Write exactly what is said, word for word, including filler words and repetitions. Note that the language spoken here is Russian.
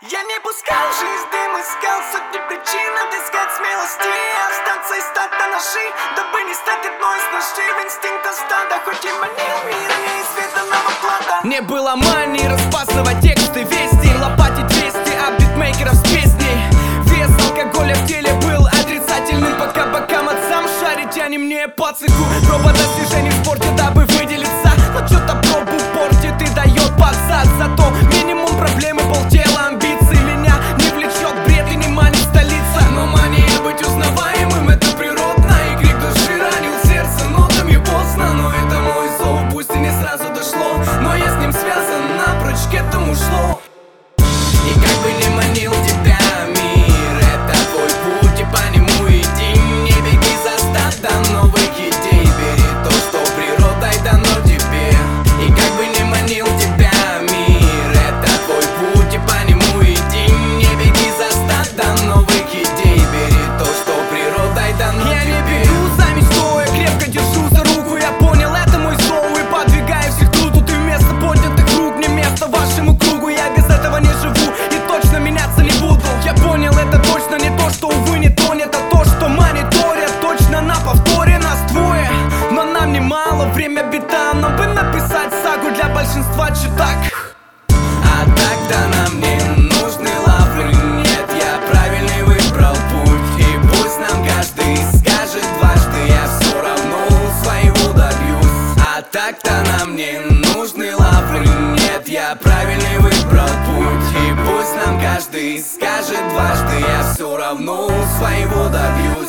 Я не пускал жизнь дым, искал сотни причин отыскать смелости и остаться и стать до ножи, дабы не стать одной из ножей в инстинктах стада. Хоть и манил мир не из веданного клада. Не было мании распаздывать тексты, вести, лопатить двести, а битмейкеров с песней. Вес алкоголя в теле был отрицательным, пока бокам отцам шарить, а не мне по цику. Проба достижений в спорте, дабы выделиться, но что-то пробу портит и дает подзад. Зато минимум проблемы, полтела амбиций. Меня не влечет бред и не манит столица. Но мания быть узнаваемым — это природно. И крик души ранил сердце нотами поздно. Но это мой зов, пусть и не сразу дошло, но я с ним связан, напрочь к этому шло. И как бы не манил тебя мир, это твой путь, и по нему иди. Не беги за стадом новых идей, бери то, что природой дано тебе. И как бы не манил тебя мир, это твой путь, и по нему иди. Не беги за стадом новых идей, бери то, что природой дано я тебе. Я не бегу за мечтой, я крепко держу за руку. Я понял, это мой зов, и подвигаю всех труду. Ты вместо поднятых рук, не место вашему кругу. Я без этого не живу и точно меняться не буду. Я понял, это точно не то, что увы не тонет, а то, что мониторят точно на повторе. Нас двое, но нам немало, время бита, но бы написать сагу для большинства чутак. А так-то нам не нужны лавры, нет, я правильный выбрал путь. И пусть нам каждый скажет дважды, я все равно своего добьюсь. А так-то нам не нужны лавры, нет, я правильный выбрал путь. И пусть нам каждый скажет дважды, я все равно своего добьюсь.